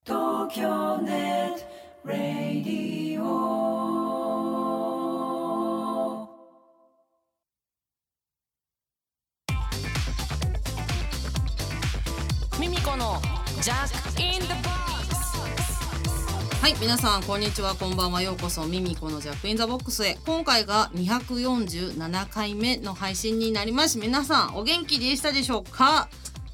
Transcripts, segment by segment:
東京ネットラディオ。 ミミコのジャックインザボックス。はい、皆さんこんにちは、こんばんは。ようこそミミコのジャックインザボックスへ。今回が247回目の配信になります。皆さんお元気でしたでしょうか？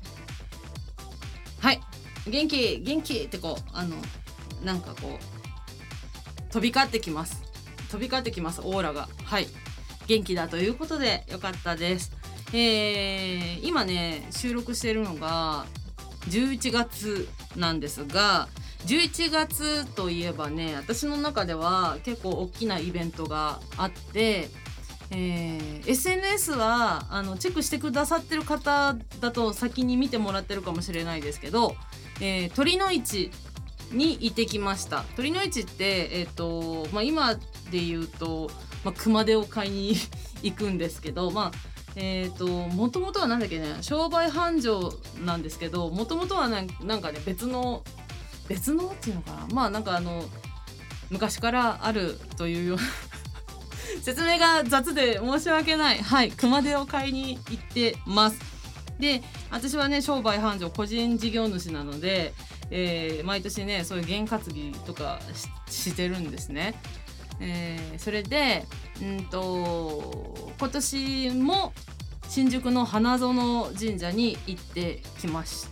はい、元気ってこうなんかこう飛び交ってきますオーラが。はい、元気だということでよかったです。今ね収録しているのが11月なんですが、11月といえばね、私の中では結構大きなイベントがあって、SNS はチェックしてくださってる方だと先に見てもらってるかもしれないですけど、酉の市に行ってきました。酉の市って、今で言うと、熊手を買いに行くんですけど、もともとはなんだっけね、商売繁盛なんですけど、もともとはなんかね別のっていうのかな、昔からあるというような説明が雑で申し訳ない。はい、熊手を買いに行ってます。で、私はね商売繁盛個人事業主なので、毎年ねそういう験担ぎとかしてるんですね。それで今年も新宿の花園神社に行ってきました。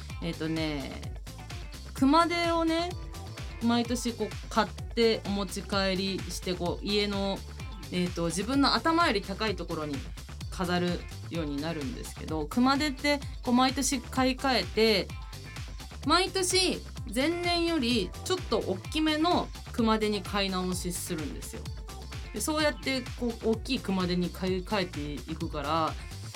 熊手をね毎年こう買ってお持ち帰りしてこう家の、自分の頭より高いところに飾るようになるんですけど、熊手ってこう毎年買い替えて、毎年前年よりちょっと大きめの熊手に買い直しするんですよ。でそうやってこう大きい熊手に買い替えていくから、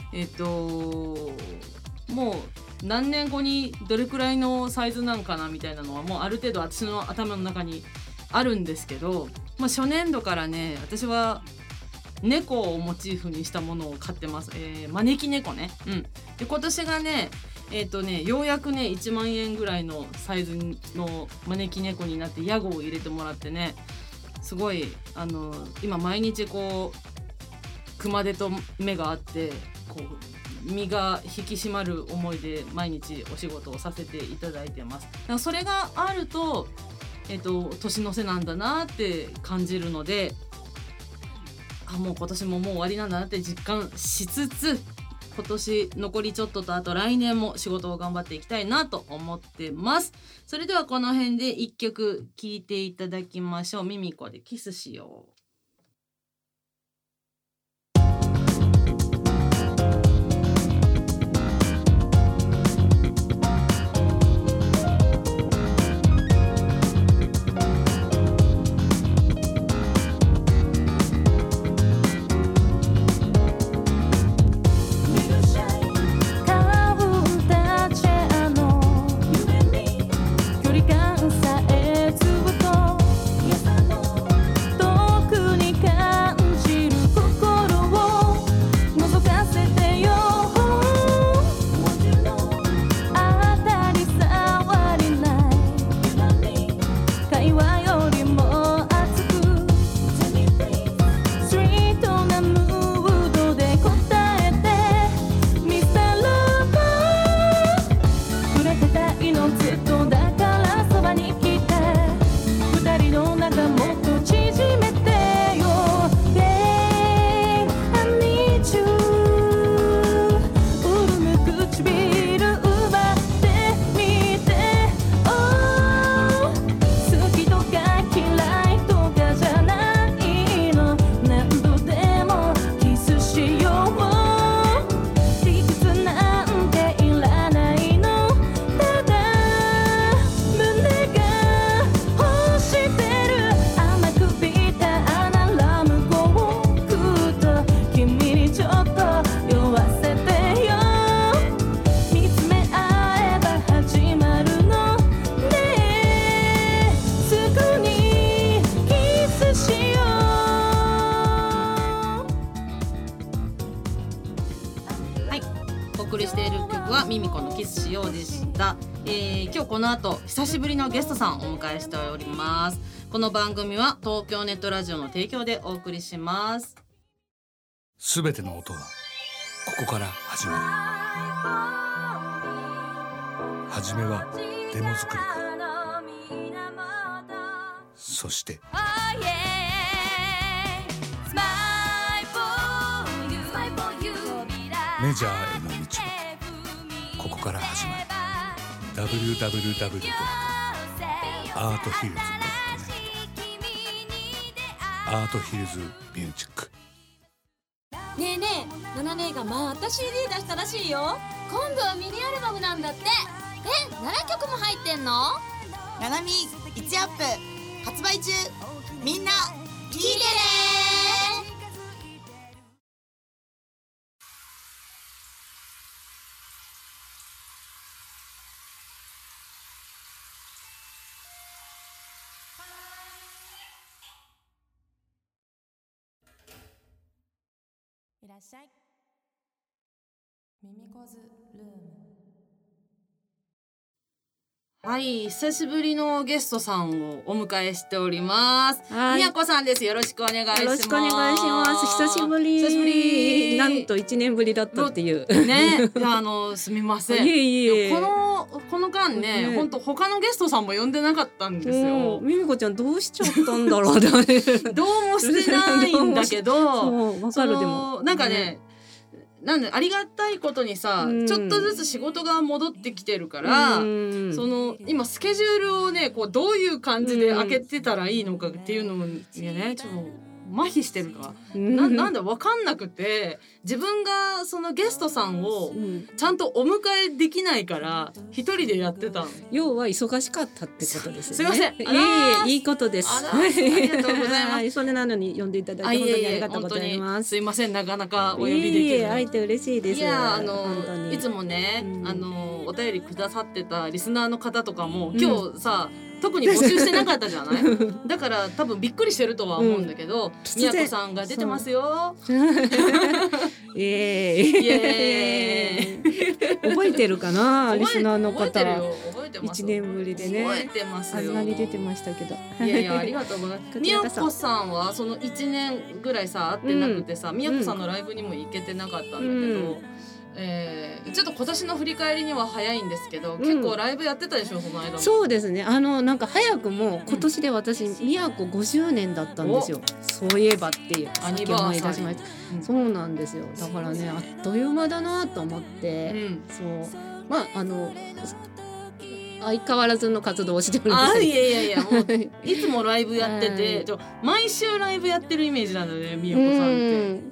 もう何年後にどれくらいのサイズなんかなみたいなのはもうある程度私の頭の中にあるんですけど、初年度からね私は猫をモチーフにしたものを買ってます。招き猫ね。で今年がねようやくね1万円ぐらいのサイズの招き猫になって屋号を入れてもらってね、すごい今毎日こう熊手と目があってこう身が引き締まる思いで毎日お仕事をさせていただいてます。だからそれがあると年の瀬なんだなって感じるので、もう今年ももう終わりなんだなって実感しつつ、今年残りちょっととあと来年も仕事を頑張っていきたいなと思ってます。それではこの辺で一曲聴いていただきましょう。ミミコでキスしよう。 距離感さえずっと遠く今日この後久しぶりのゲストさんをお迎えしております。この番組は東京ネットラジオの提供でお送りします。 すべての音はここから始まる。はじめはデモ作りから、そしてメジャーへの道もここから始まる。 www.arthillsmusic.net アートヒルズミュージック。 ねえねえ、ナナ姉がまた CD 出したらしいよ。今度はミニアルバムなんだって。7曲も入ってんの？ ナナミ1アップ発売中。みんな聞いてね。 いらっしゃい。ミミコズルーム。 はい、久しぶりのゲストさんをお迎えしております。みやこさんです。よろしくお願いします。 よろしくお願いします。久しぶり。 久しぶり。 なんと1年ぶりだったっていう。 ね、すみません。 いえ。 この間ね、本当他のゲストさんも呼んでなかったんですよ。 みみこちゃんどうしちゃったんだろうね。 どうもしてないんだけど、 わかるでも。 なんかね。なんでありがたいことにさ、ちょっとずつ仕事が戻ってきてるから、今スケジュールをねこうどういう感じで開けてたらいいのかっていうのにねちょっと麻痺してるかなんだ分かんなくて、自分がそのゲストさんをちゃんとお迎えできないから一人でやってたの。 要は忙しかったってことですよね。 すいません。 いいことです。 ありがとうございます。 それなのに呼んでいただいて本当にありがとうございます。 すいません、なかなかお呼びできず。 会えて嬉しいです。 いやいつもね、お便りくださってたリスナーの方とかも今日さ、特に募集してなかったじゃないだから多分びっくりしてるとは思うんだけど、みやこさんが出てますよ。 イエーイ覚えてるかなリスナーの方。 覚えてます 1年ぶりでね。 覚えてますよ。 あんなに出てましたけど。 いやありがとうございます。みやこさんはその1年ぐらいさ会ってなくてさ、みやこさんのライブにも行けてなかったんだけど、ちょっと今年の振り返りには早いんですけど、結構ライブやってたでしょその間も。 そうですね。なんか早くも今年で私みやこ50年だったんですよ。そういえばっていうアニバーサリー。 そうなんですよ。だからねあっという間だなと思って、そうまあ相変わらずの活動をしております。 いやもういつもライブやってて、毎週ライブやってるイメージなのでみやこさんって。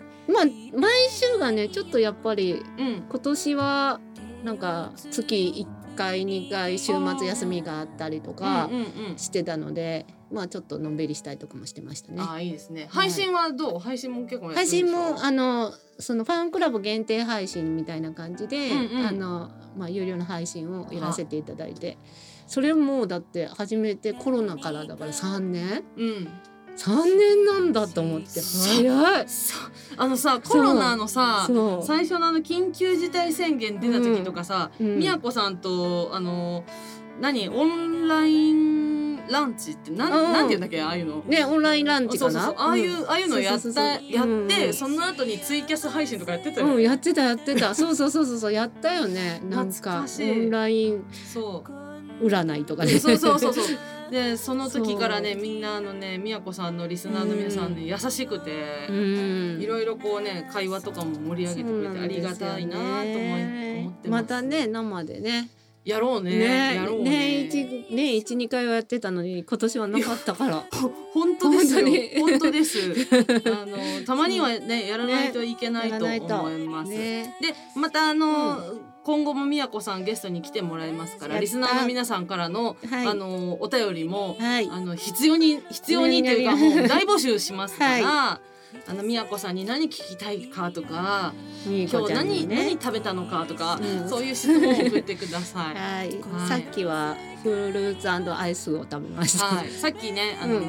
まあ毎週がねちょっとやっぱり、今年はなんか月1回2回週末休みがあったりとかしてたので、まあちょっとのんびりしたりとかもしてましたね。 いいですね。配信はどう？配信も結構やってるでしょ？ 配信もそのファンクラブ限定配信みたいな感じで、有料の配信をやらせていただいて、それもだって初めてコロナからだから3年。3年なんだと思って早い。 コロナのさ最初の緊急事態宣言出た時とかさ、みやこさんとオンラインランチってなんて言うんだっけ、ああいうのね、オンラインランチかな。 ああいうのやってその後にツイキャス配信とかやってたよ。 やってたそうやったよね。なんかオンライン占いとかね。 そうでその時からねみんなみやこさんのリスナーの皆さんね優しくて、いろいろこうね会話とかも盛り上げてくれてありがたいなと思ってます。 またね生でねやろうね。 年 1,2 回はやってたのに今年はなかったから本当ですよ。本当ですたまにはねやらないといけないと思います。でまた今後もみやこさんゲストに来てもらいますから、リスナーの皆さんからの、お便りも、必要にというかもう大募集しますから、みやこさんに何聞きたいかとか、今日何食べたのかとか、そういう質問を送ってください。 さっきはフルーツ&アイスを食べました。 さっきね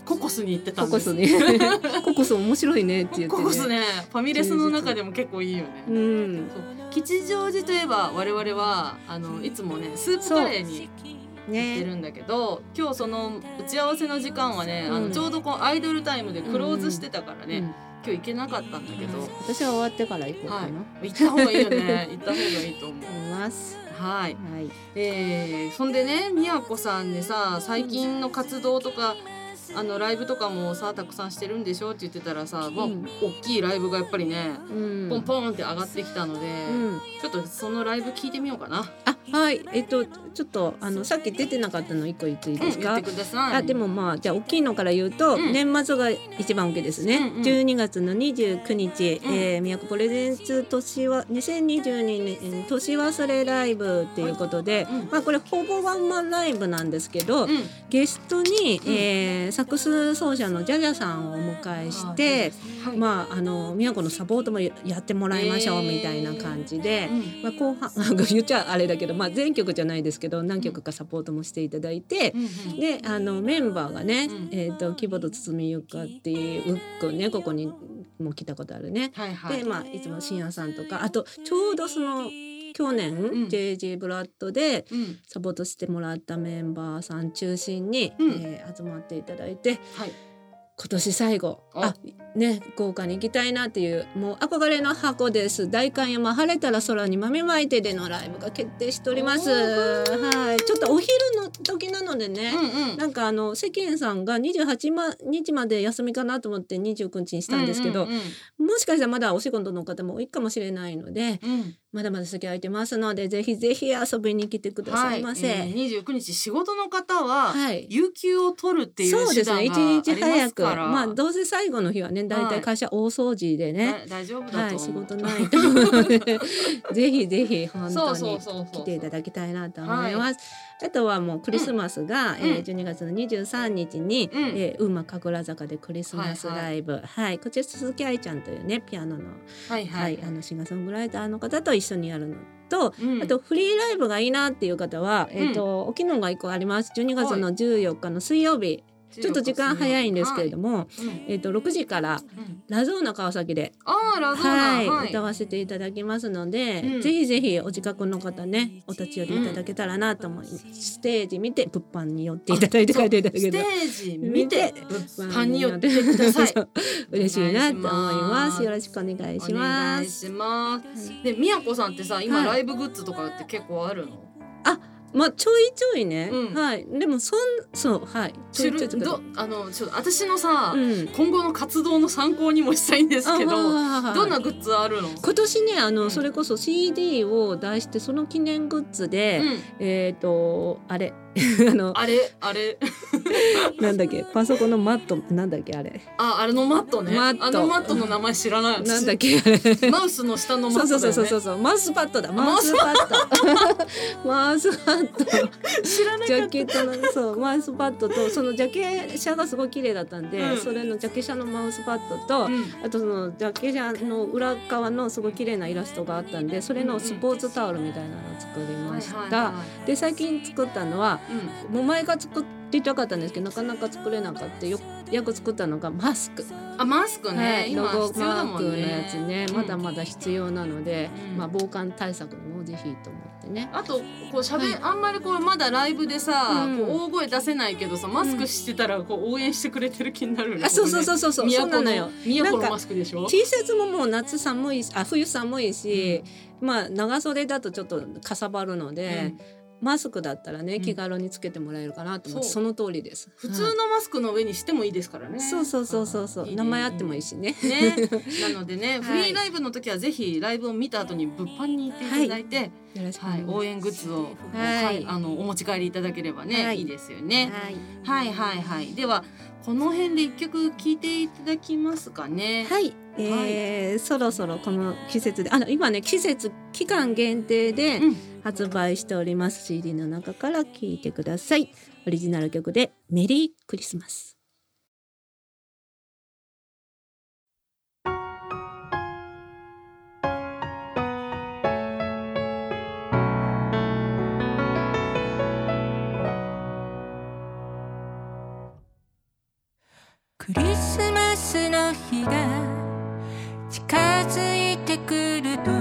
ココスに行ってたんですココスねココス面白いねって言ってね。 ココスね、ファミレスの中でも結構いいよね。 うん、 そう吉祥寺といえば我々はいつもねスープカレーに行ってるんだけど、今日その打ち合わせの時間はね、ちょうどこうアイドルタイムでクローズしてたからね、今日行けなかったんだけど、 私は終わってから行こうかな、 行った方がいいよね行った方がいいと思います。 はい、そんでね、みやこさんねさ、最近の活動とかライブとかもさたくさんしてるんでしょって言ってたらさ、大きいライブがやっぱりね、ポンポンって上がってきたので、ちょっとそのライブ聞いてみようかな。 はい、ちょっとさっき出てなかったの1個言っていいですか？ 言ってください。 でもじゃあ大きいのから言うと、年末が一番大きいですね。12月の29日、宮古プレゼンツ2022年年忘れライブっていうことで、これほぼワンマンライブなんですけど、ゲストに、サックス奏者のジャジャさんをお迎えして、宮古のサポートもやってもらいましょうみたいな感じで、後半言っちゃあれだけど、全曲じゃないですけど何曲かサポートもしていただいて、でメンバーがね、キボと堤ゆかっていうね、ここにも来たことあるね、でいつも深夜さんとか、あとちょうどその去年、JG ブラッドでサポートしてもらったメンバーさん中心に、集まっていただいて、今年最後豪華に行きたいなっていう、もう憧れの箱です。代官山晴れたら空に豆まいてでのライブが決定しております。ちょっとお昼の時なのでね、なんか世間さんが28日まで休みかなと思って29日にしたんですけど、もしかしたらまだお仕事の方も多いかもしれないので、まだまだ席空いてますので、ぜひぜひ遊びに来てくださいませ。 29日仕事の方は有給を取るっていう手段がありますから、 そうですね、1日早く、どうせ最後の日はね、だいたい会社大掃除でね、 大丈夫だと思う、 仕事ないと思うのでぜひぜひ本当に来ていただきたいなと思います。あとはもうクリスマスが、12月の23日に馬神楽坂でクリスマスライブ、こちら鈴木愛ちゃんというね、ピアノの、シンガーソングライターの方と一緒にやるのと、あとフリーライブがいいなっていう方は、沖野が1個あります。12月の14日の水曜日、ちょっと時間早いんですけれども、6時からラゾーナ川崎で歌わせていただきますので、ぜひぜひお近くの方ね、お立ち寄りいただけたらなと思います。ステージ見て物販に寄っていただいて帰っていただけたら、 ステージ見て物販に寄ってください嬉しいなと思います。よろしくお願いします。 で、みやこさんってさ、今ライブグッズとかって結構あるの？ ちょいちょいね、でもちょ私のさ、今後の活動の参考にもしたいんですけど、どんなグッズあるの？ 今年ね、それこそ CD を出して、その記念グッズで、あれなんだっけ、パソコンのマット、なんだっけあれ、 あれのマットね、あのマットの名前知らない。 なんだっけあれ、 マウスの下のマットだよね。 そうマウスパッドだ、マウスパッドマウスパッド知らなかった。 ジャケットのマウスパッドと、そのジャケ写がすごい綺麗だったんで、それのジャケ写のマウスパッドと、あとそのジャケ写の裏側のすごい綺麗なイラストがあったんで、それのスポーツタオルみたいなのを作りました。で、最近作ったのは、もう前から作っていたかったんですけど、なかなか作れなかった。よく作ったのがマスク。 マスクね、 ロゴ必要だもんね。 マークのやつね、まだまだ必要なので、防寒対策にもぜひと思ってね。 あとこうあんまりこうまだライブでさ、こう大声出せないけどさ、マスクしてたらこう応援してくれてる気になるね。 そうなのよ。 宮古のマスクでしょ。 T シャツももう夏寒いし、冬寒いし、長袖だとちょっとかさばるので、マスクだったらね、気軽につけてもらえるかなと思って、その通りです。 普通のマスクの上にしてもいいですからね。 そう名前あってもいいしね。 なのでね、フリーライブの時はぜひライブを見た後に物販に行っていただいて、応援グッズをお持ち帰りいただければね、いいですよね。ではこの辺で一曲聴いていただきますかね。 そろそろこの季節で、今ね、季節期間限定で発売しております CD の中から聴いてください。オリジナル曲でメリークリスマス。 クリスマスの日が近づいてくると、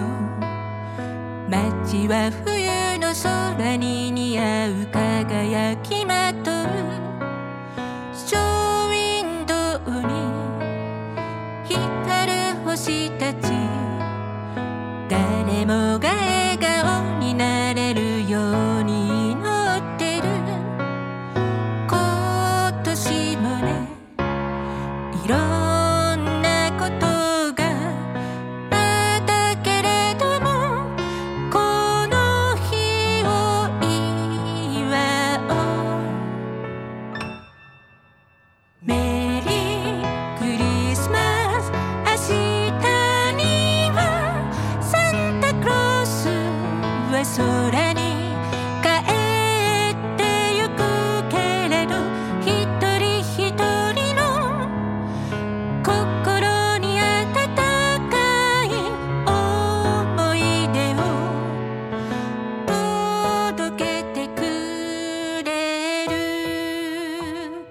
街は冬の空に似合う輝きまとう。ショーウィンドウに光る星たち、誰もが笑顔になれるように祈ってる。今年もね、いろんなことがあったけれども、この日を祝おう。メリークリスマス。明日にはサンタクロースは空に帰ってゆくけれど、一人一人の心に温かい思い出を届けてくれる。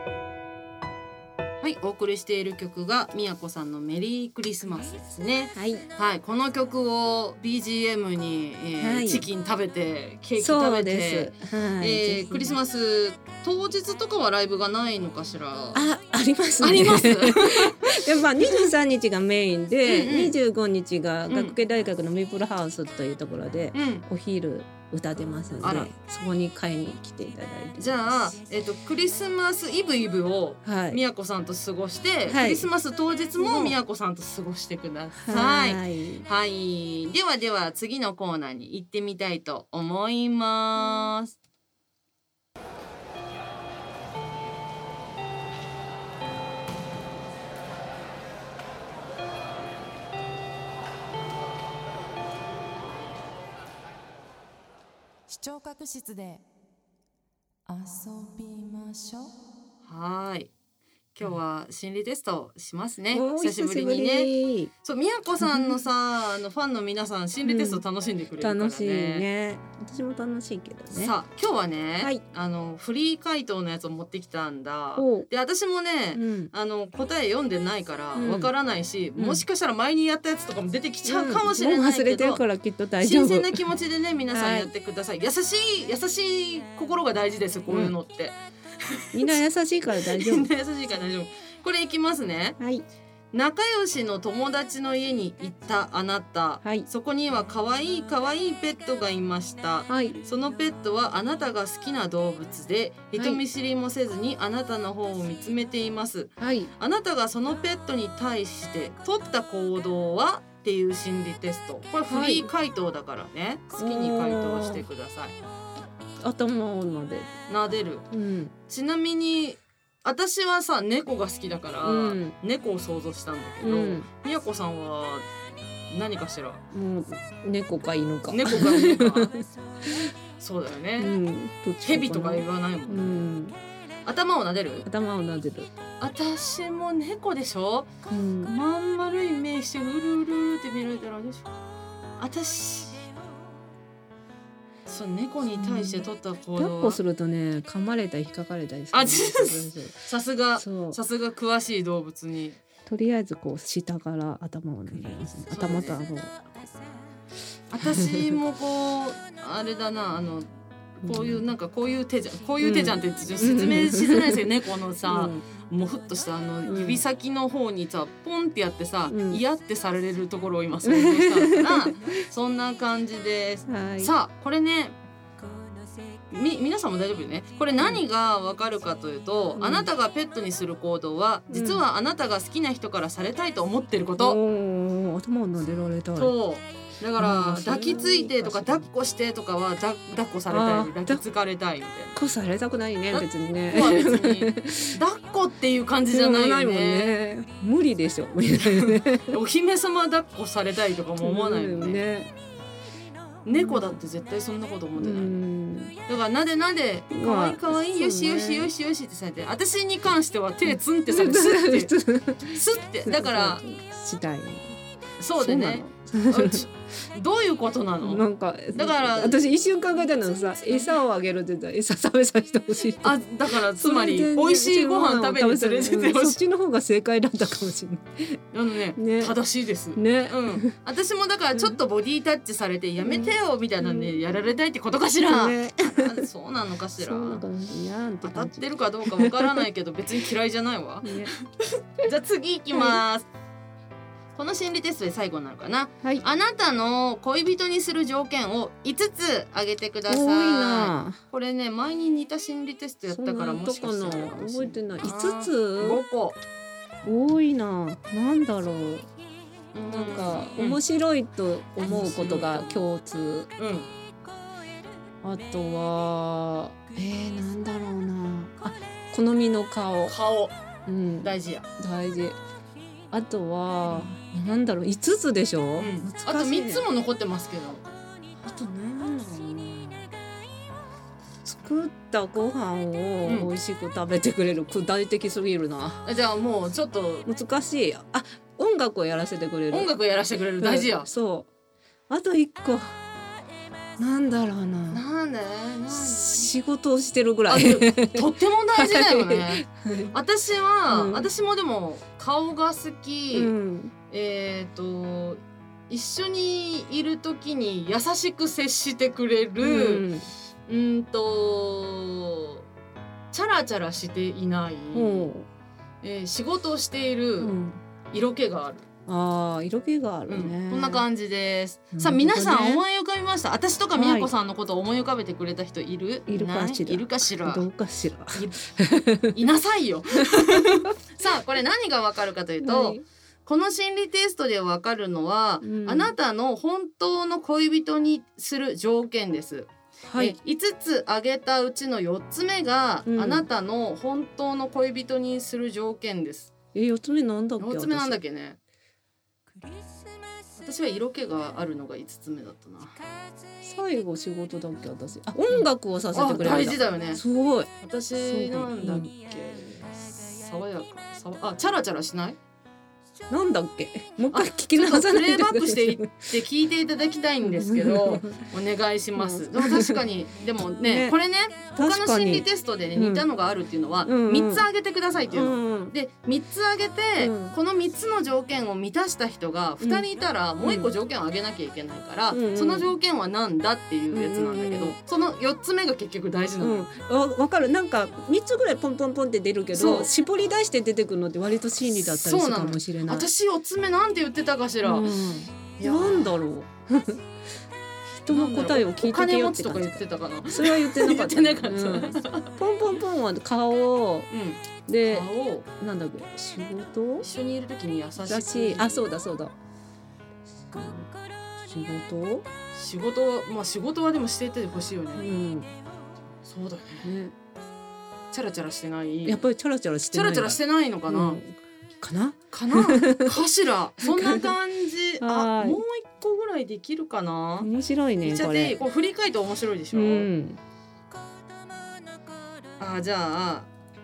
はい、お送りしている曲がみやこさんのメリークリスマスですね。 はいはい、この曲を BGM に、 はい、 チキン食べてケーキ食べて、 はい、 クリスマス当日とかはライブがないのかしら。 ありますね。 ありますでもまあ23日がメインで、 うんうん、 25日が学芸大学のメイプルハウスというところで、お昼歌ってますので、そこに買いに来ていただいて。 じゃあ、クリスマスイブをみやこさんと過ごして、クリスマス当日もみやこさんと過ごしてください。はい、では次のコーナーに行ってみたいと思います。 視聴覚室で遊びましょう。 はい、今日は心理テストしますね。 久しぶりにね。 そう、みやこさんのさ、ファンの皆さん心理テスト楽しんでくれるからね。 楽しいね。私も楽しいけどね。 さあ今日はね、 はい、 フリー回答のやつを持ってきたんだ。で私もね、答え読んでないからわからないし、もしかしたら前にやったやつとかも出てきちゃうかもしれないけど、 忘れてるからきっと大丈夫。 新鮮な気持ちでね皆さんやってください。優しい心が大事ですよ、こういうのって。 みんな優しいから大丈夫。 みんな優しいから大丈夫。これいきますね。 はい。 仲良しの友達の家に行ったあなた、はい、そこには可愛いペットがいました、はい、そのペットはあなたが好きな動物で、人見知りもせずにあなたの方を見つめています、はい、あなたがそのペットに対して取った行動はっていう心理テスト。これフリー回答だからね、好きに回答してください。 頭を撫でる、 ちなみに私はさ猫が好きだから、猫を想像したんだけど、みやこさんは何かしら。 もう猫か犬か。 猫か犬か。そうだよね。蛇とか言わないもん。頭を撫でる。 頭を撫でる。 私も猫でしょ。まん丸い目してうるうるって見られたらでしょ。私。そう、猫に対して取った行動は、 抱っこするとね、噛まれたり引っかかれたりする、 ね、さすが詳しい動物に。 とりあえずこう下から頭を握りますね。頭と顎。 私もこうあれだな、こういうなんかこういう手じゃんって説明しづらいですよね。このさ、もうふっとした指先の方にさポンってやってさ、嫌ってされるところを今想像したからそんな感じです、はい、さあこれね、皆さんも大丈夫よね。これ何がわかるかというと、あなたがペットにする行動は、実はあなたが好きな人からされたいと思ってること。 頭を撫でられたい。 そうだから抱きついてとか抱っこしてとかは抱っこされたい、抱きつかれたいみたいな。 抱っこされたくないね、別にね。 抱っこっていう感じじゃないよね。 無理でしょ。 お姫様抱っこされたいとかも思わないよね。猫だって絶対そんなこと思ってない。だからなでかわいいよしよしってされて、私に関しては手ツンってされてスッてだからしたい。 そうでね。 どういうことなの？ なんかだから私一瞬考えたのはさ、餌をあげるって言ったら餌食べさせてほしい。 あ、だからつまりそれで美味しいご飯食べに連れてってほしい。 そっちの方が正解だったかもしれない。ね正しいです。 ね、 私もだからちょっとボディタッチされてやめてよみたいなんでやられたいってことかしら。 ね、 そうなのかしら。 そうなのかな、 当たってるかどうかわからないけど別に嫌いじゃないわ。 ね、 じゃあ次行きます。この心理テストで最後なのかな、 はい、 あなたの恋人にする条件を5つ挙げてください。 多いな。 これね、前に似た心理テストやったからもしかしたら覚えてない。5つ 5個多いな。なんだろう、なんか面白いと思うことが共通、あとはなんだろうな、あ、好みの顔、大事や。大事。あとはなんだろう、5つでしょ、 あと3つも残ってますけど、 あとなんだろうな、作ったご飯を美味しく食べてくれる、具体的すぎるな。 じゃあもうちょっと難しい。あ、音楽をやらせてくれる。 音楽やらせてくれる、大事や。 そう。あと1個なんだろうな。 なんで仕事をしてるぐらい。 とっても大事だよね。私は、私もでも顔が好き、一緒にいる時に優しく接してくれる、チャラチャラしていない、仕事をしている、色気がある。 ああ、色気があるね、 こんな感じです。さあ皆さん思い浮かびました？私とかみやこさんのことを思い浮かべてくれた人いる？いるかしら？どうかしら？いなさいよ。さあこれ何がわかるかというと、この心理テストでわかるのは、あなたの本当の恋人にする条件です。5つ挙げたうちの4つ目が、あなたの本当の恋人にする条件です。 4つ目なんだっけ ？4つ目なんだっけね。私は色気があるのが5つ目だったな。 最後仕事だっけ私。あ、音楽をさせてくれる。 大事だよね。 すごい。 私なんだっけ。爽やか。あ、チャラチャラしない？ なんだっけ。もう一回聞き直さないと。 プレイバックして聞いていただきたいんですけど、お願いします。でも確かにでもね、これね、他の心理テストでね似たのがあるっていうのは3つ挙げてくださいっていうの。で3つ挙げて、この3つの条件を満たした人が2人いたらもう1個条件を挙げなきゃいけないから、その条件はなんだっていうやつなんだけど、その4つ目が結局大事なの。 わかる。なんか3つぐらいポンポンポンって出るけど、絞り出して出てくるのって割と心理だったりするかもしれない。 私4つ目なんて言ってたかしら。 なんだろう。人の答えを聞いてけよって感じ。お金持ちとか言ってたかな。それは言ってなかった。言ってなかった。ポンポンポンは顔で、なんだっけ、仕事？ 一緒にいる時に優しい。 あ、そうだそうだ。仕事、 まあ仕事はでもしていてほしいよね。そうだね。チャラチャラしてない。 やっぱりチャラチャラしてない。 チャラチャラしてないのかな。かしら。そんな感じ。あ、もう一個ぐらいできるかな。 面白いねこれ。 これ振り返って面白いでしょ。じゃあ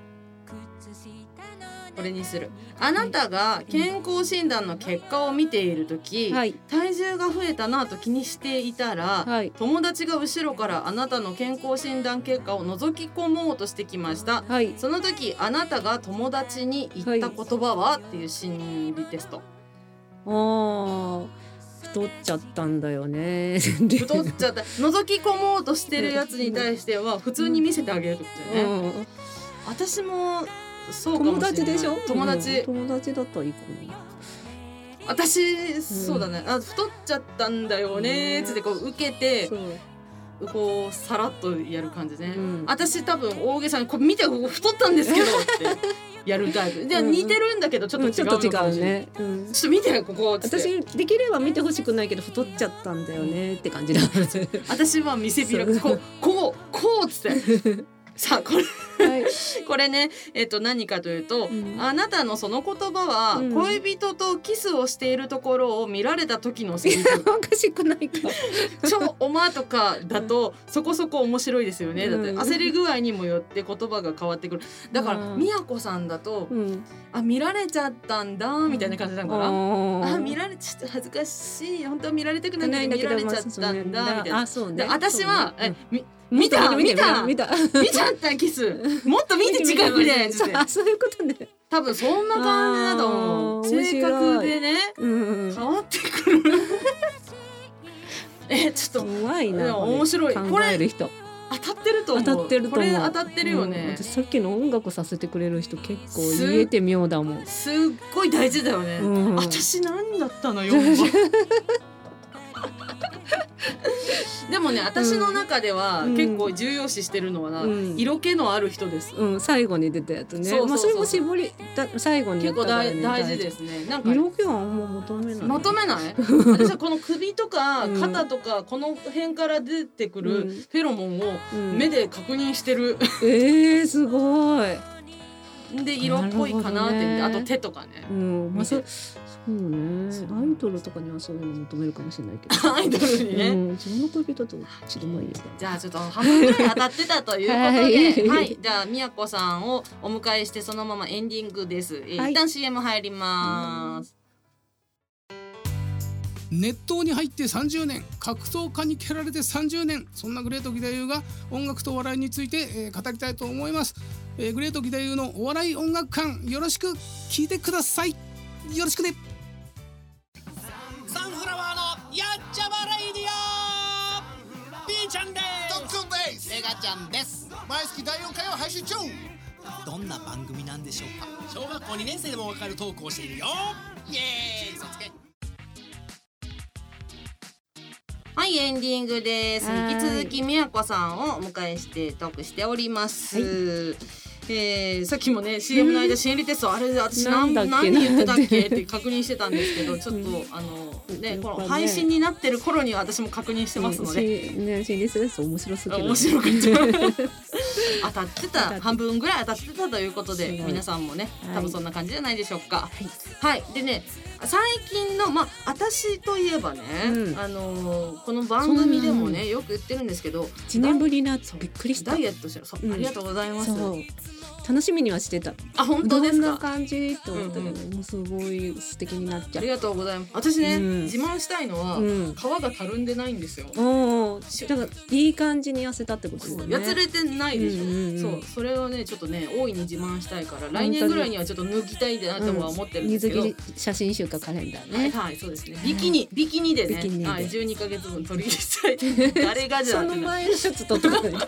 これにする。あなたが健康診断の結果を見ているとき、体重が増えたなと気にしていたら、友達が後ろからあなたの健康診断結果を覗き込もうとしてきました。その時あなたが友達に言った言葉は、っていう心理テスト。 太っちゃったんだよね。 太っちゃった。覗き込もうとしてるやつに対しては普通に見せてあげるってことだよね。私もそうかもしれない。友達でしょ。友達だったらいいかな。私そうだね。太っちゃったんだよねつってこう受けて、こうさらっとやる感じね。私多分大げさにこれ見て太ったんですけどってやるタイプ。じゃあ似てるんだけどちょっと違うのかもしれない。ちょっと見てここ。 私できれば見てほしくないけど太っちゃったんだよねって感じだ。 私は見せびらくこうっつって。さあこれはいこれね、何かというと、あなたのその言葉は、恋人とキスをしているところを見られた時のセリフおかしくないか超おまとかだとそこそこ面白いですよね。だって焦り具合にもよって言葉が変わってくる。だからみやこさんだと、あ見られちゃったんだみたいな感じなのかな。あ見られちゃって恥ずかしい、本当は見られたくないけど見られちゃったんだみたいな。で私は見ちゃったキスもっと見て近くでそういうことね。 多分そんな感じだと思う。性格でね変わってくるちょっと怖いな。 面白い。 考える人当たってると思う。これ当たってるよね。 私さっきの音楽させてくれる人結構言えて妙だもん。 すっごい大事だよね。私何だったの4番でもね私の中では結構重要視してるのは色気のある人です。 最後に出たやつね。それも絞り最後に結構大事ですね。なんか色気はあんま求めない。 求めない？私はこの首とか肩とかこの辺から出てくるフェロモンを目で確認してる。 すごい。 で色っぽいかなって、あと手とかね。 そうね。アイドルとかにはそういうの求めるかもしれないけど。 アイドルにね。 自分の恋人と一度もいいか。 じゃあちょっと半分ぐらい当たってたということで、はい。じゃあみやこさんをお迎えしてそのままエンディングです。一旦 CM 入ります。 熱湯に入って30年、格闘家に蹴られて30年、そんなグレート義太夫が音楽と笑いについて、語りたいと思います。グレート義太夫のお笑い音楽館、よろしく聞いてください。よろしくね。 サンフラワーのやっちゃまレイディオ、ピーちゃんです。 特訓です。 メガちゃんです。 毎月第4回を配信中。 どんな番組なんでしょうか。小学校2年生でもわかるトークをしているよ。イエーイ、そつけ。 はい、エンディングです。引き続きみやこさんをお迎えしてトークしております。さっきもね CM の間心理テストあれで私何言ってたっけって確認してたんですけど、ちょっとこの配信になってる頃には私も確認してますので、 心理テスト面白すぎる。 面白かった当たってた、半分ぐらい当たってたということで、皆さんもね多分そんな感じじゃないでしょうか。はい、でね最近の私といえばね、この番組でもねよく言ってるんですけど、 1年ぶりなびっくりした。 ダイエットしてる。ありがとうございます。 楽しみにはしてた。 本当ですか。 どんな感じと思ったけど、もうすごい素敵になっちゃう。 ありがとうございます。私ね、自慢したいのは、皮がたるんでないんですよ。 だからいい感じに痩せたってことですね。 やつれてないでしょ。それをねちょっとね大いに自慢したいから、来年ぐらいにはちょっと脱ぎたいなとは思ってるんですけど、 水着写真集かカレンダーね。 はい、そうですね。ビキニでね、12ヶ月分取り入れたい。誰がじゃあその前のシャツ取ってくれる。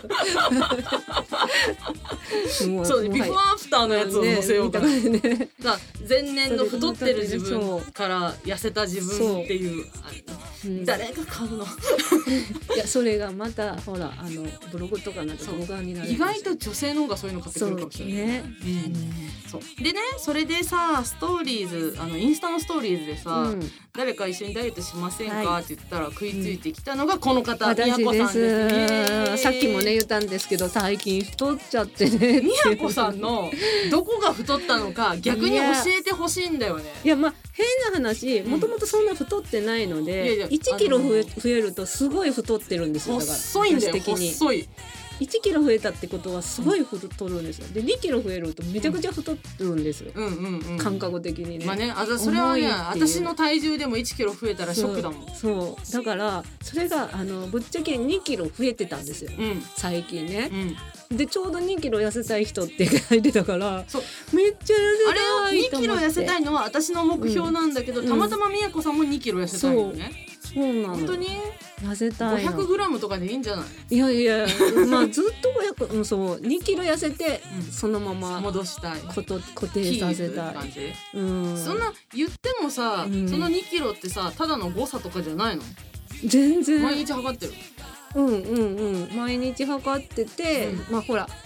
そうビフォーアフターのやつを載せようかな。前年の太ってる自分から痩せた自分っていう、誰が買うの。 いやそれがまたほらブログとかなんか動画になる。 意外と女性の方がそういうの買ってくるかもしれないね。そうでね、それでさストーリーズインスタのストーリーズでさ、誰か一緒にダイエットしませんかって言ったら食いついてきたのがこの方、みやこさんです。 さっきもね言ったんですけど、最近太っちゃってね。 みやこさんのどこが太ったのか逆に教えてほしいんだよね。 いや変な話、もともとそんな太ってないので、1キロ増えるとすごい太ってるんですよ。だから細いんだよ。細い。 1キロ増えたってことはすごい太るんですよ。で2キロ増えるとめちゃくちゃ太るんですよ。感覚的にね。 それはね私の体重でも1キロ増えたらショックだもん。 そうだからそれがぶっちゃけ2キロ増えてたんですよ、最近ね。でちょうど2キロ痩せたい人って書いてたから、めっちゃ痩せたいと思って。 あれを2キロ痩せたいのは私の目標なんだけど、たまたまみやこさんも2キロ痩せたいよね。 そうなの。 本当に痩せたいの。 500グラムとかでいいんじゃない？ いやずっと500、そう2キロ痩せて、そのまま戻したい。 固定させたい。 そんな言ってもさ、その2キロってさただの誤差とかじゃないの？ 全然。 毎日測ってる？ 毎日測ってて、ほら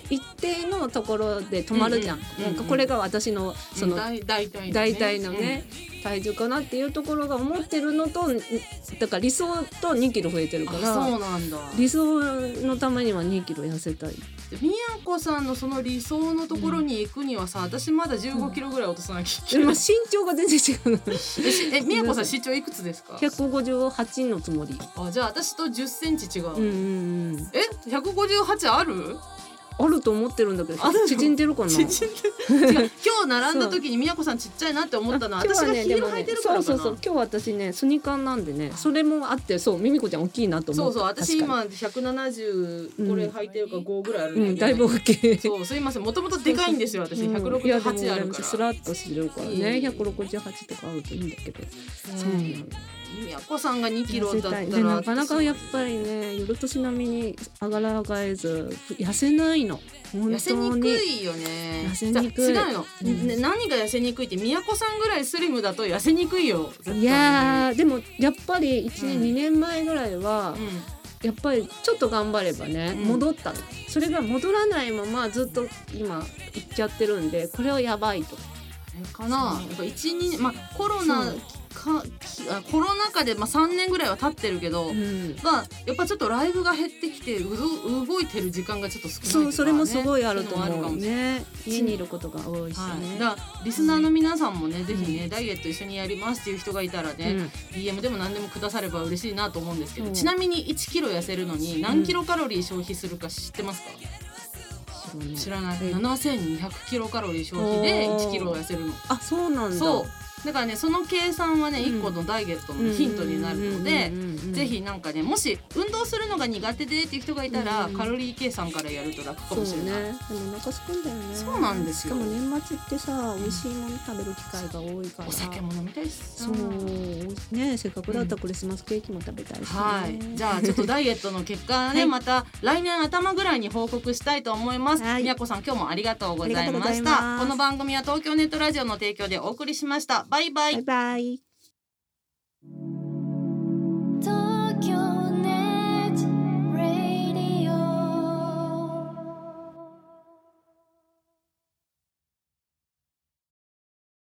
一定のところで止まるじゃん、なんかこれが私のその大体のね、体重かなっていうところが思ってるのと、だから理想と2キロ増えてるから、 そうなんだ。 理想のためには2キロ痩せたい。 みやこさんのその理想のところに行くにはさ、私まだ15キロぐらい落とさなきゃいけない。 身長が全然違うみやこさん身長いくつですか ？158のつもり。 じゃあ私と10センチ違う。158ある？ あると思ってるんだけど、縮んでるかな。 違う、今日並んだ時にみやこさんちっちゃいなって思ったのは私がヒール履いてるからかな。 そう今日私ねスニーカーなんでね、それもあって、そうミミコちゃん大きいなと思った。 そう私今170これ履いてるか5ぐらいあるんだけど、 だいぶ大きい。 そうすいません、もともとでかいんですよ私。168あるからスラッとしてるからね、168とかあるといいんだけど、そうなの。 みやこさんが2キロだったらなかなかやっぱりね、夜年並みに上がらえず痩せないの。 痩せにくいよね。 痩せにくい。 違うの、何が痩せにくいって、みやこさんぐらいスリムだと痩せにくいよ。 いやでもやっぱり1年、2年前ぐらいは、やっぱりちょっと頑張ればね、戻ったの。それが戻らないままずっと今いっちゃってるんで、これはやばいと。 かな。やっぱ1、2、コロナ禍で3年ぐらいは経ってるけど、やっぱちょっとライブが減ってきて動いてる時間がちょっと少ないとかね。 それもすごいあると思うね。家にいることが多いしね。 だからリスナーの皆さんもね、ぜひねダイエット一緒にやりますっていう人がいたらね、DM でも何でもくだされば嬉しいなと思うんですけど、ちなみに1キロ痩せるのに何キロカロリー消費するか知ってますか？知らない。7200キロカロリー消費で1キロ痩せるの。 あ、そうなんだ。 そうだからね、その計算はね、1個のダイエットのヒントになるので、ぜひなんかね、もし運動するのが苦手でっていう人がいたら、カロリー計算からやると楽かもしれない。 でもお腹すくんだよね。 そうなんですよ。 しかも年末ってさ、美味しいもの食べる機会が多いから、 お酒も飲みたいし、 そうね、せっかくだったらクリスマスケーキも食べたいしね。 はい、じゃあちょっとダイエットの結果ね、また来年頭ぐらいに報告したいと思います。みやこさん、今日もありがとうございました。この番組は東京ネットラジオの提供でお送りしました。バイバイ。 バイバイ。